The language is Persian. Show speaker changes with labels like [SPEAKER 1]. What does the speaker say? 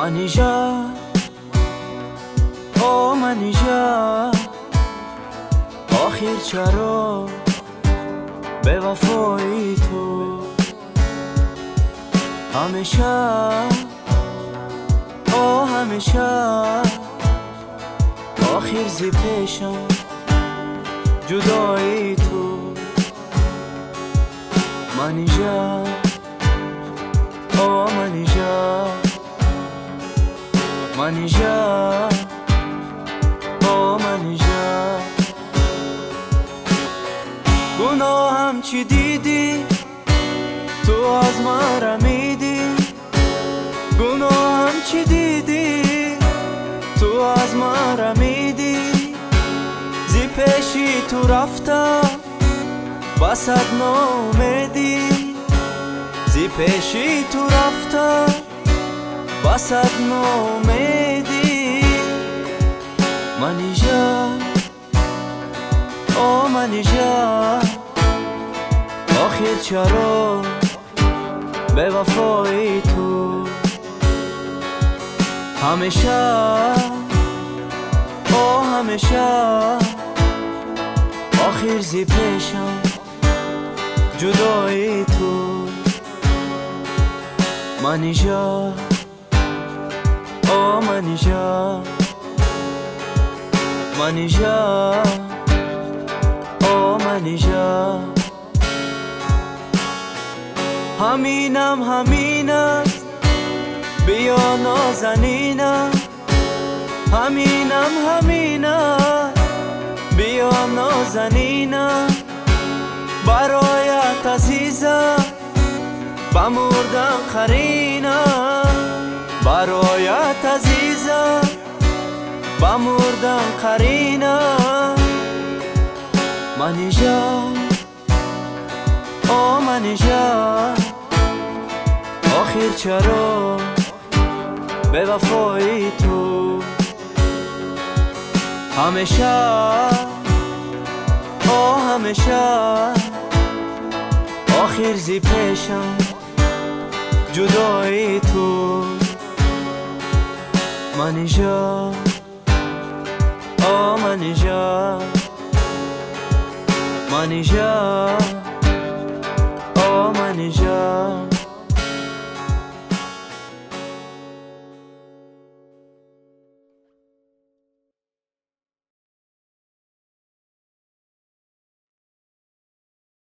[SPEAKER 1] منیژا او منیژا آخر چرا به وفای تو همیشه او همیشه آخر زی پیشم جدای تو منیژا او منیژا منیژا او منیژا گناهم چی دیدی تو از من رمیدی گناهم چی دیدی تو از من رمیدی زی پیشی تو رفتم بسد نومیدی زی پیشی تو رفتم بسد نومیدی منیژا او منیژا آخر چرا به وفای تو همیشه او همیشه آخر زی پیشم جدای تو منیژا او منیژا منیژا او منیژا همینم است بیا نازنینم همینم است بیا نازنینم برایت عزیزم بمردم قرینم برایت عزیزم بمردم قرینم منیژا او منیژا آخر چرا به وفای تو همیشه او همیشه آخر زی پیشم جدای تو منیژا او منیژا منیژا